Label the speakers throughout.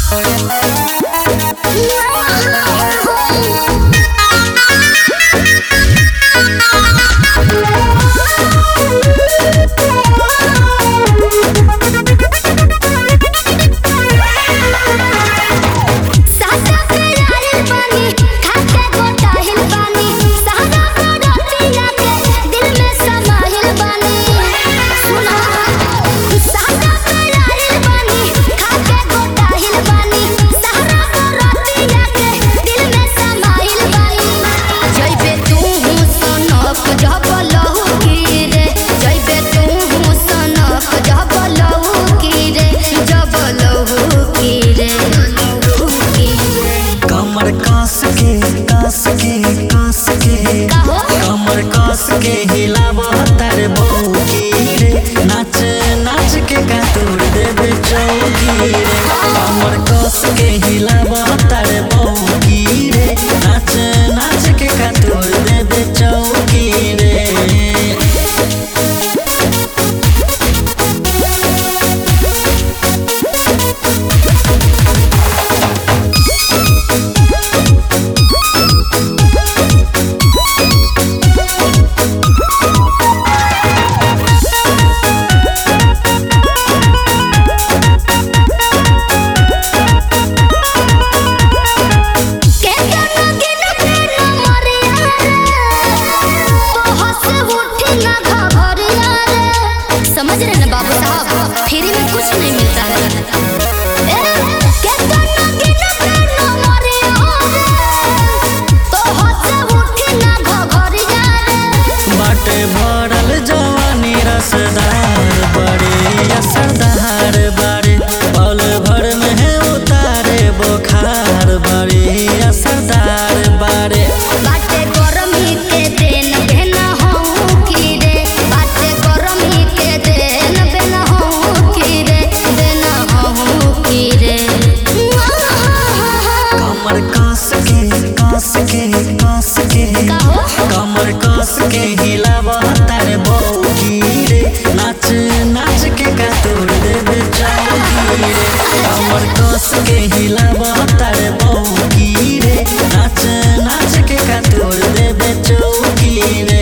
Speaker 1: कमर कस के हिलावा तारे बौकी रे, नाच नाच के कातुर देबे चौकी रे। कमर कस के हिलावा तारे बौकी रे, नाच नाच के कातुर देबे चौकी रे।
Speaker 2: समझ रहे ना बाबू साहब, फ्री में कुछ नहीं मिलता है।
Speaker 1: बाटे भरल जवानी रसदार बड़े असरदार बारे, पल भर में है उतारे बुखार बड़े असरदार बारे।
Speaker 2: बाटे गरमी के दिन बेना हूँ की रे, बाटे गरमी के दिन बेना हूँ की रे, बेना हूँ की रे।
Speaker 1: कमर कस के कस के कस के कमर कस के हिलावा तारे बौकी रे, नाच नाच के कातुर देबे चौकी रे। कमर कस के हिलावा तारे बौकी रे, नाच नाच के कातुर देबे चौकी रे।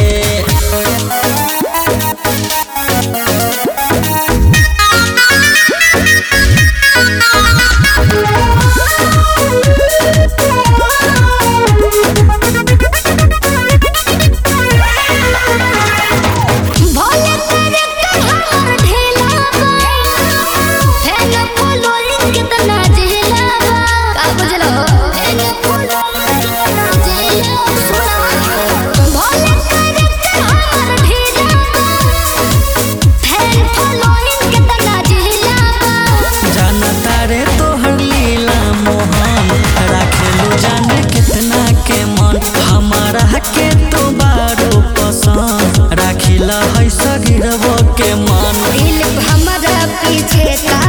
Speaker 1: के तो बारो पसंद राखिला है सगिरबो के मन,
Speaker 2: दिल हमारा पीछे का